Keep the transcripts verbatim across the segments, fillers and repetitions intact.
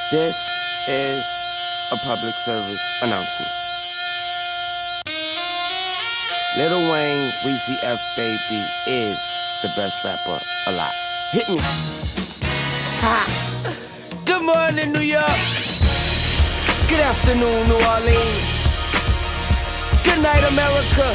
This is a public service announcement. Lil Wayne, Weezy F Baby is the best rapper alive. Hit me. Ha! Good morning, New York. Good afternoon, New Orleans. Good night, America.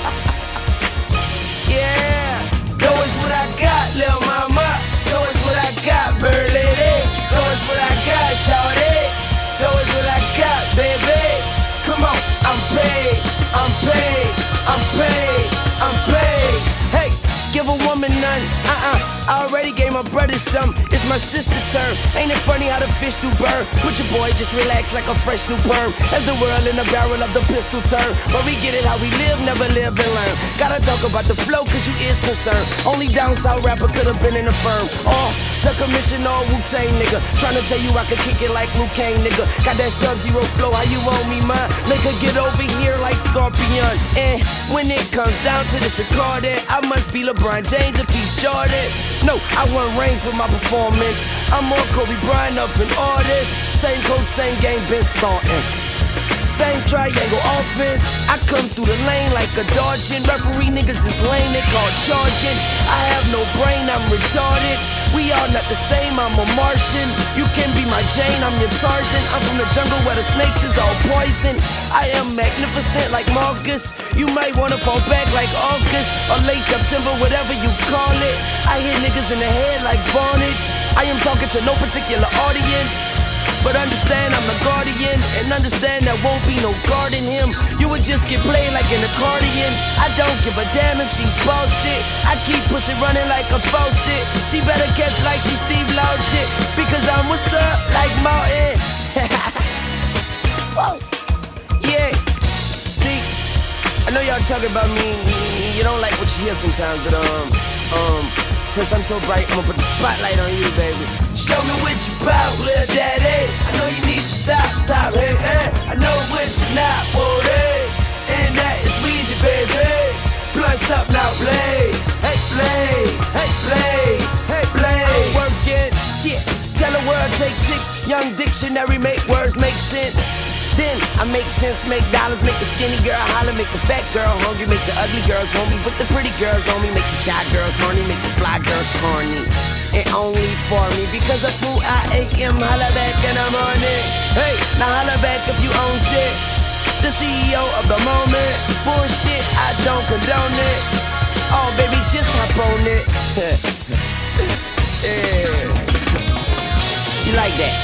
Yeah. Know it's what I got, lil' mama. Know it's what I got, bird lady. Know it's what I got, shawty. Know it's what I got, baby. Come on, I'm paid, I'm paid, I'm paid, I'm paid. Hey, give a woman none, uh-uh. I already gave my brother some. It's my sister turn. Ain't it funny how the fish do burn? Put your boy just relax like a fresh new perm. As the world in the barrel of the pistol turn. But we get it how we live, never live and learn. Gotta talk about the flow cause you is concerned. Only down south rapper could've been in the firm. Oh, the commission all Wu-Tang nigga. Tryna tell you I could kick it like Luke Kane nigga. Got that Sub-Zero flow, how you want me man? Make her get over here like Scorpion. And when it comes down to this recording, I must be LeBron James if he's Jordan. No, I want rings with my performance. I'm more Kobe Bryant up in all this. Same coach, same game, been starting. Same triangle offense. I come through the lane like a dodging. Referee niggas is lame, they call charging. I have no brain, I'm retarded. We all not the same, I'm a Martian. You can be my Jane, I'm your Tarzan. I'm from the jungle where the snakes is all poison. I am magnificent like Marcus. You might wanna fall back like August or late September, whatever you call it. I hit niggas in the head like Varnage. I am talking to no particular audience, but understand I'm the guardian, and understand there won't be no guarding him. You would just get played like an accordion. I don't give a damn if she's bullshit. I keep pussy running like a faucet. She better catch like she Steve Loud shit, because I'm what's up like Martin. Whoa. Yeah. See, I know y'all talking about me. You don't like what you hear sometimes, but um, um, since I'm so bright, I'ma put the spotlight on you, baby. Show me what you bout, little daddy. I know you need to stop, stop, hey, hey. I know what you're not, whoa, hey. And that is Weezy, baby. Blunts up now, blaze. Hey, blaze. Hey, blaze. Hey, blaze. I'm working, yeah. Tell the world take six. Young dictionary, make words make sense. Then I make sense, make dollars, make the skinny girl holler, make the fat girl hungry, make the ugly girls want me, put the pretty girls on me, make the shy girls horny, make the fly girls corny. And only for me, because of who I am, holla back in the morning. Hey, now holla back if you own shit. The C E O of the moment. Bullshit, I don't condone it. Oh baby, just hop on it. Yeah. You like that?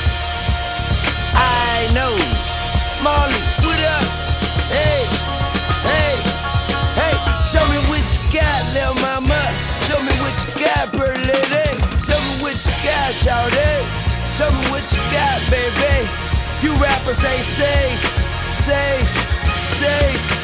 I know. Marley, what up? Hey, hey, hey. Show me what you got, lil' mama. Show me what you got, pretty lady. Show me what you got, shawty. Show me what you got, baby. You rappers ain't safe, safe, safe.